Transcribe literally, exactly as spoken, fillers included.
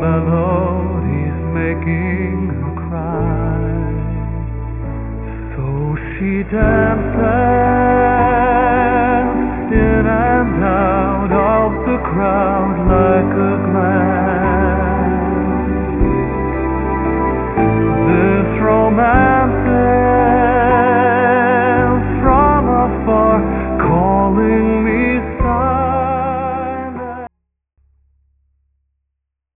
melody's making her cry. So she dances in and out of the crowd.